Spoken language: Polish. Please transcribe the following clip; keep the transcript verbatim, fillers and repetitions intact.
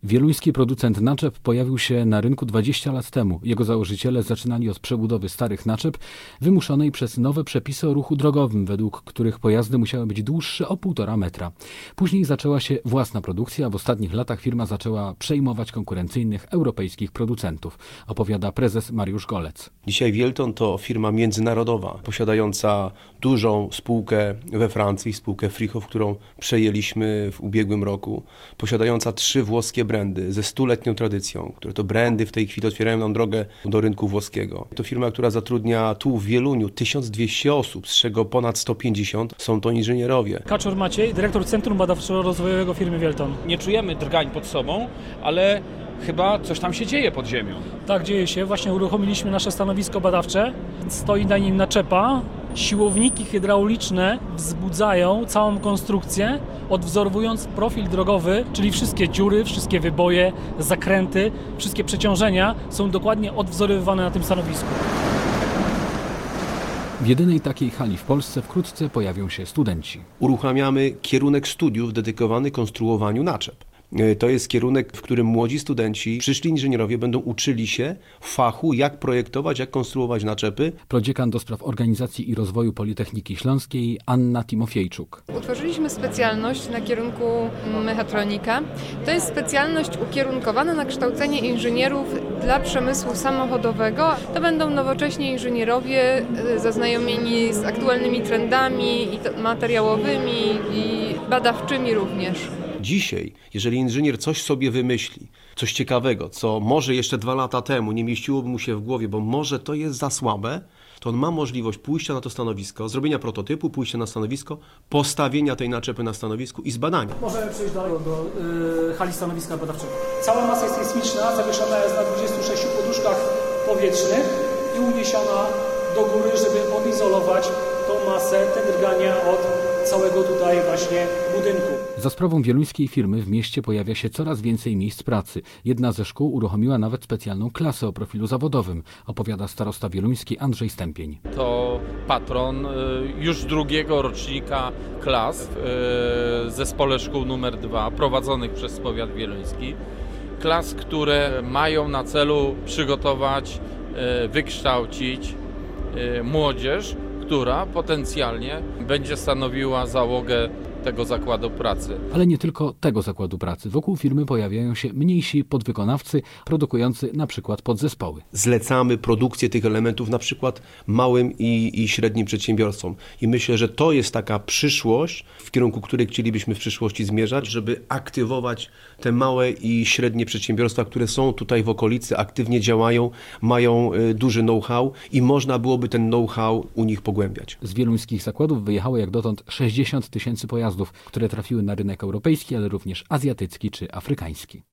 Wieluński producent naczep pojawił się na rynku dwadzieścia lat temu. Jego założyciele zaczynali od przebudowy starych naczep wymuszonej przez nowe przepisy o ruchu drogowym, według których pojazdy musiały być dłuższe o półtora metra. Później zaczęła się własna produkcja, a w ostatnich latach firma zaczęła przejmować konkurencyjnych europejskich producentów, opowiada prezes Mariusz Golec. Dzisiaj Wielton to firma międzynarodowa, posiadająca dużą spółkę we Francji, spółkę Frichow, którą przejęliśmy w ubiegłym roku, posiadająca trzy włoskie brandy ze stuletnią tradycją, które to brandy w tej chwili otwierają nam drogę do rynku włoskiego. To firma, która zatrudnia tu w Wieluniu tysiąc dwieście osób, z czego ponad sto pięćdziesiąt są to inżynierowie. Kaczor Maciej, dyrektor Centrum Badawczo-Rozwojowego firmy Wielton. Nie czujemy drgań pod sobą, ale chyba coś tam się dzieje pod ziemią. Tak, dzieje się. Właśnie uruchomiliśmy nasze stanowisko badawcze. Stoi na nim naczepa. Siłowniki hydrauliczne wzbudzają całą konstrukcję, odwzorowując profil drogowy, czyli wszystkie dziury, wszystkie wyboje, zakręty, wszystkie przeciążenia są dokładnie odwzorowywane na tym stanowisku. W jedynej takiej hali w Polsce wkrótce pojawią się studenci. Uruchamiamy kierunek studiów dedykowany konstruowaniu naczep. To jest kierunek, w którym młodzi studenci, przyszli inżynierowie będą uczyli się fachu, jak projektować, jak konstruować naczepy. Prodziekan do spraw organizacji i rozwoju Politechniki Śląskiej Anna Timofiejczuk. Utworzyliśmy specjalność na kierunku mechatronika. To jest specjalność ukierunkowana na kształcenie inżynierów dla przemysłu samochodowego. To będą nowocześni inżynierowie zaznajomieni z aktualnymi trendami i materiałowymi i badawczymi również. Dzisiaj, jeżeli inżynier coś sobie wymyśli, coś ciekawego, co może jeszcze dwa lata temu nie mieściłoby mu się w głowie, bo może to jest za słabe, to on ma możliwość pójścia na to stanowisko, zrobienia prototypu, pójścia na stanowisko, postawienia tej naczepy na stanowisku i zbadania. Możemy przejść dalej do y, hali stanowiska badawczego. Cała masa jest sejsmiczna, zawieszona jest na dwudziestu sześciu poduszkach powietrznych i uniesiona do góry, żeby odizolować tą masę, te drgania od całego tutaj właśnie budynku. Za sprawą wieluńskiej firmy w mieście pojawia się coraz więcej miejsc pracy. Jedna ze szkół uruchomiła nawet specjalną klasę o profilu zawodowym, opowiada starosta wieluński Andrzej Stępień. To patron już drugiego rocznika klas w zespole szkół numer dwa prowadzonych przez powiat wieluński. Klas, które mają na celu przygotować, wykształcić młodzież, która potencjalnie będzie stanowiła załogę tego zakładu pracy. Ale nie tylko tego zakładu pracy. Wokół firmy pojawiają się mniejsi podwykonawcy produkujący na przykład podzespoły. Zlecamy produkcję tych elementów na przykład małym i, i średnim przedsiębiorstwom. I myślę, że to jest taka przyszłość, w kierunku której chcielibyśmy w przyszłości zmierzać, żeby aktywować te małe i średnie przedsiębiorstwa, które są tutaj w okolicy, aktywnie działają, mają y, duży know-how i można byłoby ten know-how u nich pogłębiać. Z wieluńskich zakładów wyjechało jak dotąd sześćdziesiąt tysięcy pojazdów, które trafiły na rynek europejski, ale również azjatycki czy afrykański.